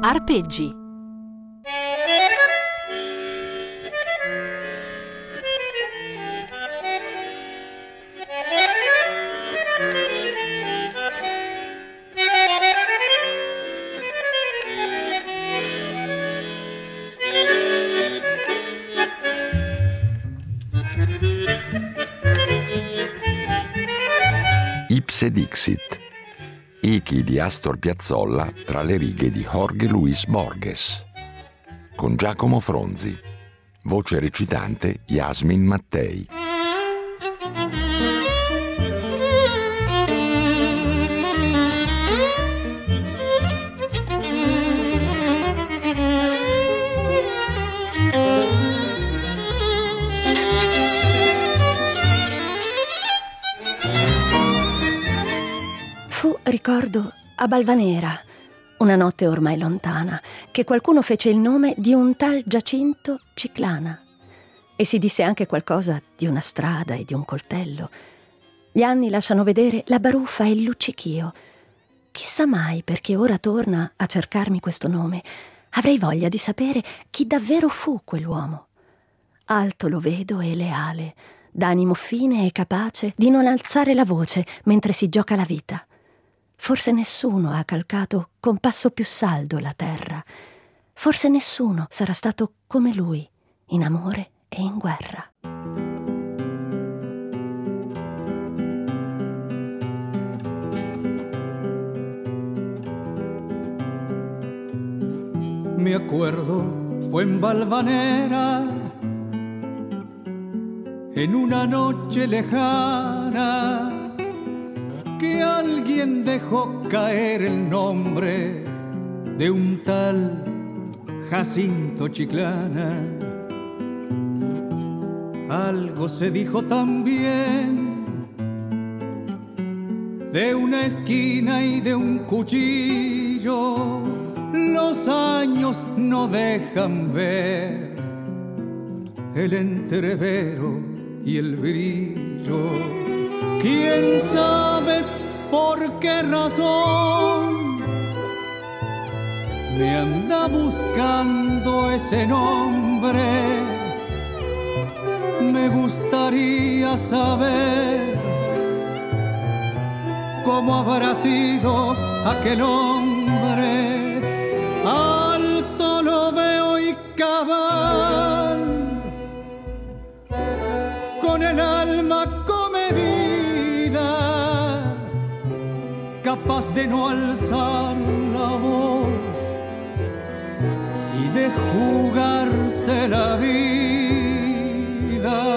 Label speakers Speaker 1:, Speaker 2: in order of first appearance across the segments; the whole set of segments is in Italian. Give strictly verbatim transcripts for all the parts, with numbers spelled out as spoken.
Speaker 1: Arpeggi.
Speaker 2: Ipse Dixit. Echi di Astor Piazzolla tra le righe di Jorge Luis Borges. Con Giacomo Fronzi. Voce recitante Yasmin Mattei.
Speaker 3: Fu, ricordo, a Balvanera, una notte ormai lontana, che qualcuno fece il nome di un tal Giacinto Ciclana. E si disse anche qualcosa di una strada e di un coltello. Gli anni lasciano vedere la baruffa e il luccichio. Chissà mai perché ora torna a cercarmi questo nome. Avrei voglia di sapere chi davvero fu quell'uomo. Alto lo vedo e leale, d'animo fine e capace di non alzare la voce mentre si gioca la vita. Forse nessuno ha calcato con passo più saldo la terra. Forse nessuno sarà stato come lui, in amore e in guerra.
Speaker 4: Me acuerdo, fue en Valvanera, en una noche lejana, que alguien dejó caer el nombre de un tal Jacinto Chiclana. Algo se dijo también de una esquina y de un cuchillo. Los años no dejan ver el entrevero y el brillo. ¿Quién sabe por qué razón me anda buscando ese nombre? Me gustaría saber cómo habrá sido aquel hombre. Alto lo veo y cabal, con el alma comedida, capaz de no alzar la voz y de jugarse la vida.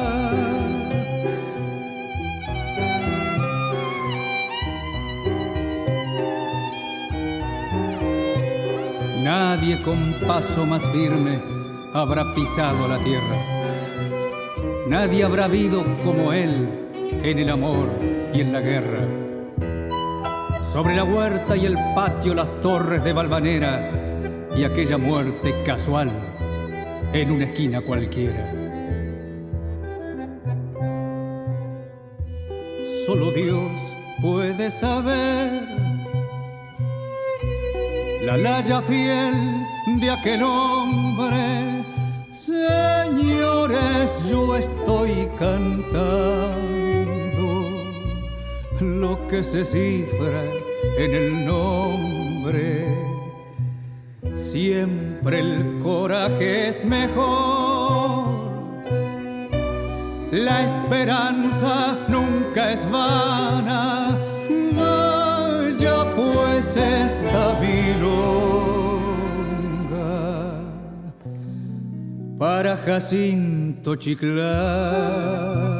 Speaker 4: Nadie con paso más firme habrá pisado la tierra. Nadie habrá habido como él en el amor y en la guerra. Sobre la huerta y el patio, las torres de Valvanera y aquella muerte casual en una esquina cualquiera. Solo Dios puede saber la laya fiel de aquel hombre. Señores, yo estoy cantando lo que se cifra en el nombre. Siempre el coraje es mejor, la esperanza nunca es vana. Vaya pues esta milonga para Jacinto Chiclana.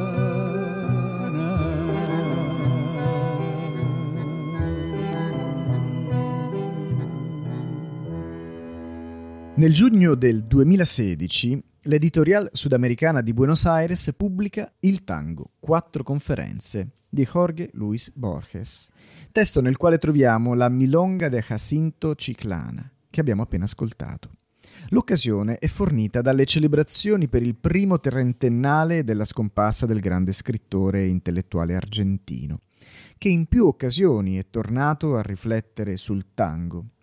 Speaker 5: Nel giugno del duemilasedici, l'editorial sudamericana di Buenos Aires pubblica Il tango, quattro conferenze di Jorge Luis Borges, testo nel quale troviamo la Milonga de Jacinto Chiclana, che abbiamo appena ascoltato. L'occasione è fornita dalle celebrazioni per il primo trentennale della scomparsa del grande scrittore e intellettuale argentino, che in più occasioni è tornato a riflettere sul tango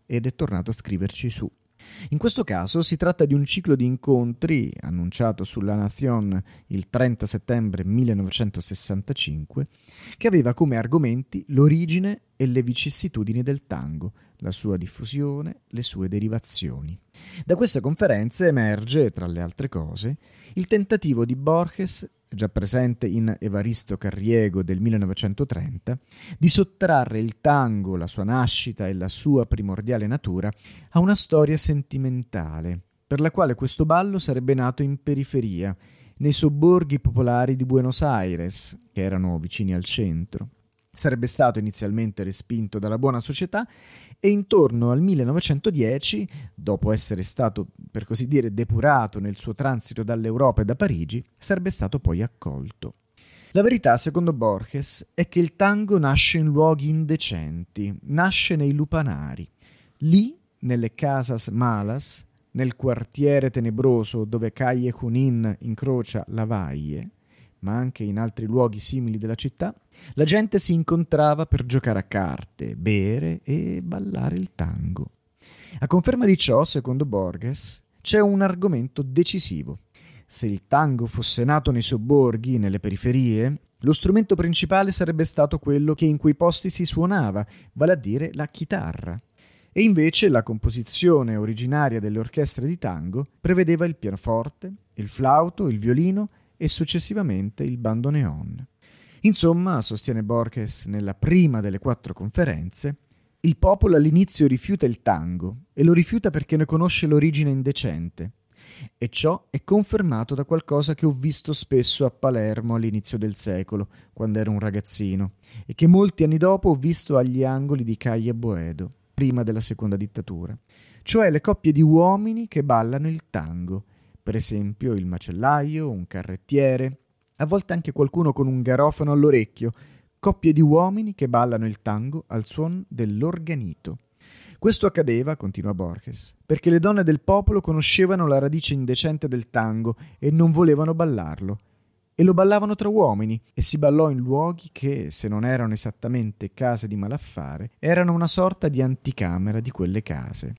Speaker 5: ed è tornato a scriverci su. In questo caso si tratta di un ciclo di incontri annunciato sulla Nación il trenta settembre millenovecentosessantacinque che aveva come argomenti l'origine e le vicissitudini del tango, la sua diffusione, le sue derivazioni. Da queste conferenze emerge, tra le altre cose, il tentativo di Borges, già presente in Evaristo Carriego del millenovecentotrenta, di sottrarre il tango, la sua nascita e la sua primordiale natura a una storia sentimentale, per la quale questo ballo sarebbe nato in periferia, nei sobborghi popolari di Buenos Aires, che erano vicini al centro. Sarebbe stato inizialmente respinto dalla buona società e intorno al millenovecentodieci, dopo essere stato, per così dire, depurato nel suo transito dall'Europa e da Parigi, sarebbe stato poi accolto. La verità, secondo Borges, è che il tango nasce in luoghi indecenti, nasce nei lupanari. Lì, nelle casas malas, nel quartiere tenebroso dove Calle Junín incrocia la Valle, ma anche in altri luoghi simili della città, la gente si incontrava per giocare a carte, bere e ballare il tango. A conferma di ciò, secondo Borges, c'è un argomento decisivo. Se il tango fosse nato nei sobborghi, nelle periferie, lo strumento principale sarebbe stato quello che in quei posti si suonava, vale a dire la chitarra. E invece la composizione originaria delle orchestre di tango prevedeva il pianoforte, il flauto, il violino e successivamente il bandoneon. Insomma, sostiene Borges nella prima delle quattro conferenze, il popolo all'inizio rifiuta il tango e lo rifiuta perché ne conosce l'origine indecente. E ciò è confermato da qualcosa che ho visto spesso a Palermo all'inizio del secolo, quando ero un ragazzino, e che molti anni dopo ho visto agli angoli di Calle Boedo, prima della seconda dittatura, cioè le coppie di uomini che ballano il tango, per esempio il macellaio, un carrettiere, a volte anche qualcuno con un garofano all'orecchio, coppie di uomini che ballano il tango al suon dell'organito. Questo accadeva, continua Borges, perché le donne del popolo conoscevano la radice indecente del tango e non volevano ballarlo. E lo ballavano tra uomini, e si ballò in luoghi che, se non erano esattamente case di malaffare, erano una sorta di anticamera di quelle case.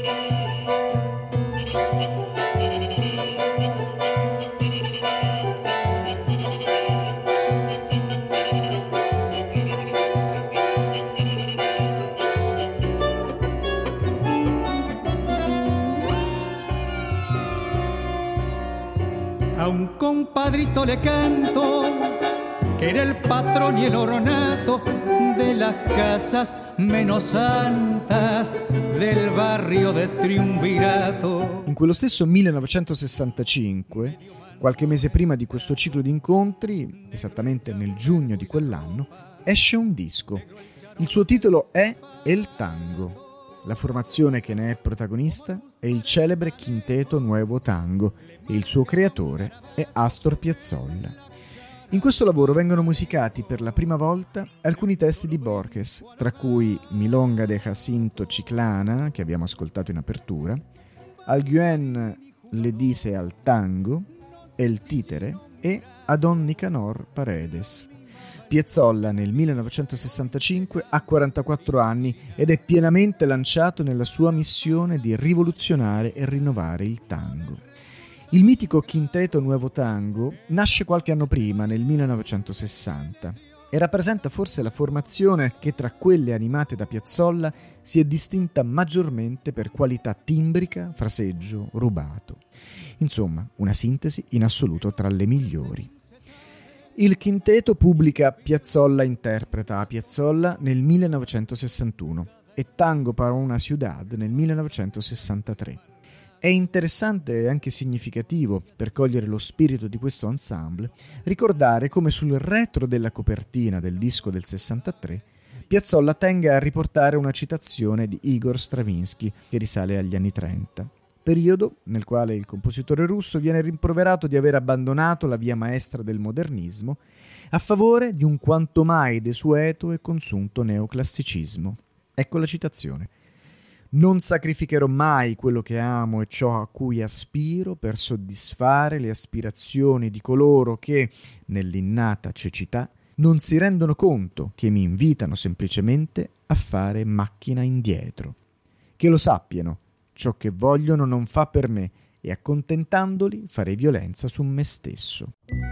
Speaker 4: A un compadrito le canto, que era el patrón y el ornato de las casas menos santas del barrio de Triunvirato.
Speaker 5: In quello stesso millenovecentosessantacinque, qualche mese prima di questo ciclo di incontri, esattamente nel giugno di quell'anno, esce un disco. Il suo titolo è El Tango. La formazione che ne è protagonista è il celebre Quinteto Nuevo Tango e il suo creatore è Astor Piazzolla. In questo lavoro vengono musicati per la prima volta alcuni testi di Borges, tra cui Milonga de Jacinto Chiclana, che abbiamo ascoltato in apertura, Alguien le dice al tango, El Títere e Adon Nicanor Paredes. Piazzolla nel millenovecentosessantacinque ha quarantaquattro anni ed è pienamente lanciato nella sua missione di rivoluzionare e rinnovare il tango. Il mitico Quinteto Nuevo Tango nasce qualche anno prima, nel millenovecentosessanta, e rappresenta forse la formazione che tra quelle animate da Piazzolla si è distinta maggiormente per qualità timbrica, fraseggio, rubato. Insomma, una sintesi in assoluto tra le migliori. Il quinteto pubblica Piazzolla interpreta a Piazzolla nel millenovecentosessantuno e Tango para una ciudad nel millenovecentosessantatré. È interessante e anche significativo, per cogliere lo spirito di questo ensemble, ricordare come sul retro della copertina del disco del sessantatré Piazzolla tenga a riportare una citazione di Igor Stravinsky che risale agli anni trenta. Periodo nel quale il compositore russo viene rimproverato di aver abbandonato la via maestra del modernismo a favore di un quanto mai desueto e consunto neoclassicismo. Ecco la citazione. Non sacrificherò mai quello che amo e ciò a cui aspiro per soddisfare le aspirazioni di coloro che, nell'innata cecità, non si rendono conto che mi invitano semplicemente a fare macchina indietro. che lo sappiano, ciò che vogliono non fa per me, e accontentandoli farei violenza su me stesso.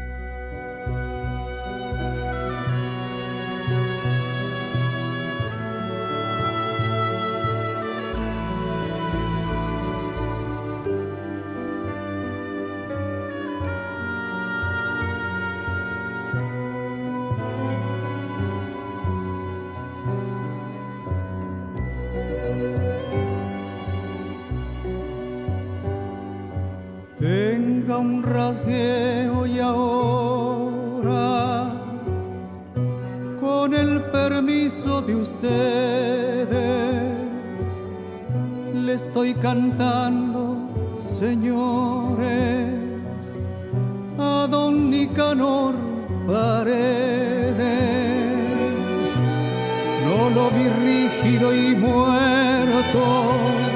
Speaker 4: Venga un rasgueo y ahora, con el permiso de ustedes, le estoy cantando, señores, a don Nicanor Paredes. No lo vi rígido y muerto,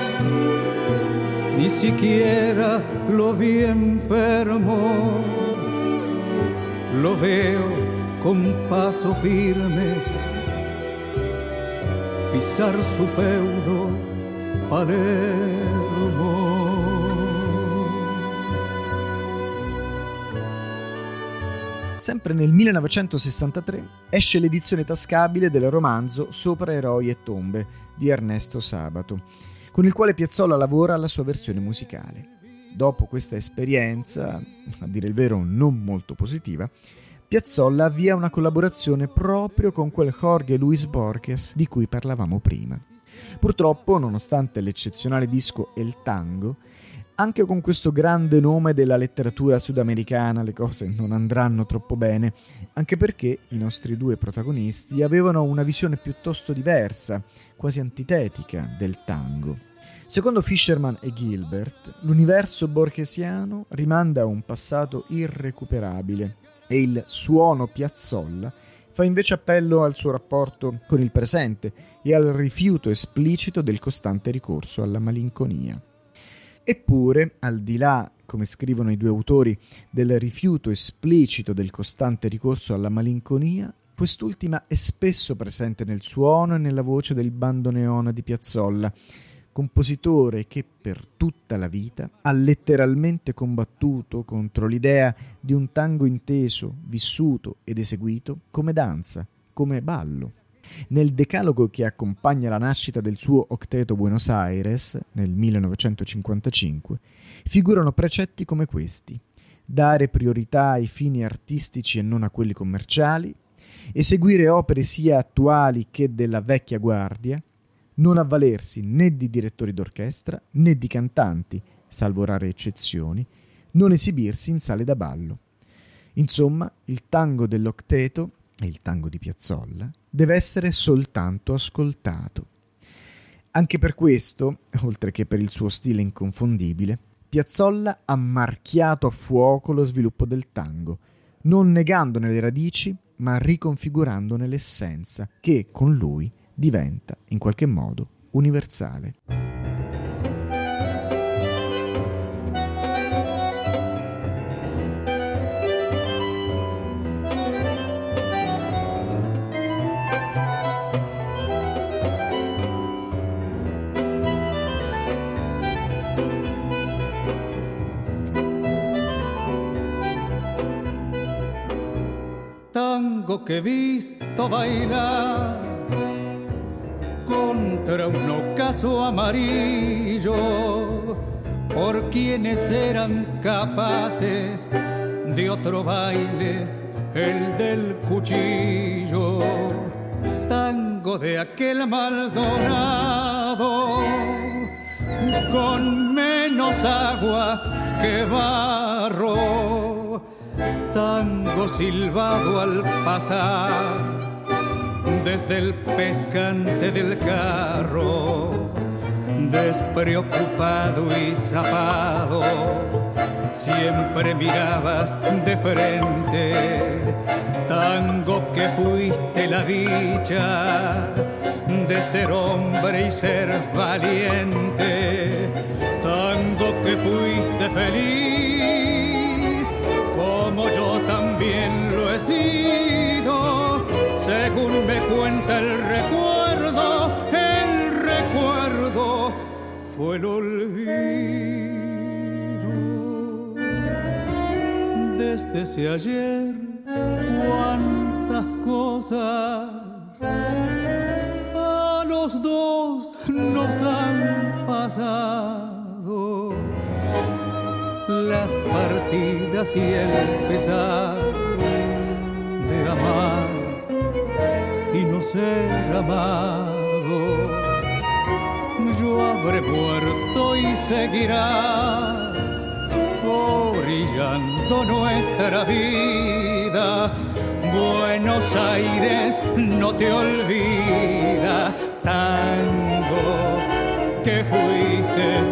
Speaker 4: ni siquiera lo vi enfermo. Lo veo con paso firme pisar su feudo Palermo.
Speaker 5: Sempre nel millenovecentosessantatré esce l'edizione tascabile del romanzo Sopra eroi e tombe di Ernesto Sabato, con il quale Piazzolla lavora alla sua versione musicale. Dopo questa esperienza, a dire il vero non molto positiva, Piazzolla avvia una collaborazione proprio con quel Jorge Luis Borges di cui parlavamo prima. Purtroppo, nonostante l'eccezionale disco El Tango, anche con questo grande nome della letteratura sudamericana le cose non andranno troppo bene, anche perché i nostri due protagonisti avevano una visione piuttosto diversa, quasi antitetica, del tango. Secondo Fischerman e Gilbert, l'universo borgesiano rimanda a un passato irrecuperabile e il suono Piazzolla fa invece appello al suo rapporto con il presente e al rifiuto esplicito del costante ricorso alla malinconia. Eppure, al di là, come scrivono i due autori, del rifiuto esplicito del costante ricorso alla malinconia, quest'ultima è spesso presente nel suono e nella voce del bandoneon di Piazzolla, compositore che per tutta la vita ha letteralmente combattuto contro l'idea di un tango inteso, vissuto ed eseguito come danza, come ballo. Nel decalogo che accompagna la nascita del suo Octeto Buenos Aires, nel millenovecentocinquantacinque, figurano precetti come questi: dare priorità ai fini artistici e non a quelli commerciali, eseguire opere sia attuali che della vecchia guardia, non avvalersi né di direttori d'orchestra né di cantanti, salvo rare eccezioni, non esibirsi in sale da ballo. Insomma, il tango dell'Octeto, e il tango di Piazzolla, deve essere soltanto ascoltato. Anche per questo, oltre che per il suo stile inconfondibile, Piazzolla ha marchiato a fuoco lo sviluppo del tango, non negandone le radici, ma riconfigurandone l'essenza, che con lui diventa in qualche modo universale.
Speaker 4: Tango que he visto bailar contra un ocaso amarillo, por quienes eran capaces de otro baile, el del cuchillo. Tango de aquel Maldonado, con menos agua que barro, tango silbado al pasar desde el pescante del carro, despreocupado y zafado, siempre mirabas de frente. Tango que fuiste la dicha de ser hombre y ser valiente. Tango que fuiste feliz, como yo también lo he sido, según me cuenta el recuerdo, el recuerdo fue el olvido. Desde ese ayer, cuántas cosas a los dos nos han pasado. Las partidas y el pesar de amar y no ser amado. Yo habré muerto y seguirás orillando nuestra vida. Buenos Aires no te olvida, tango que fuiste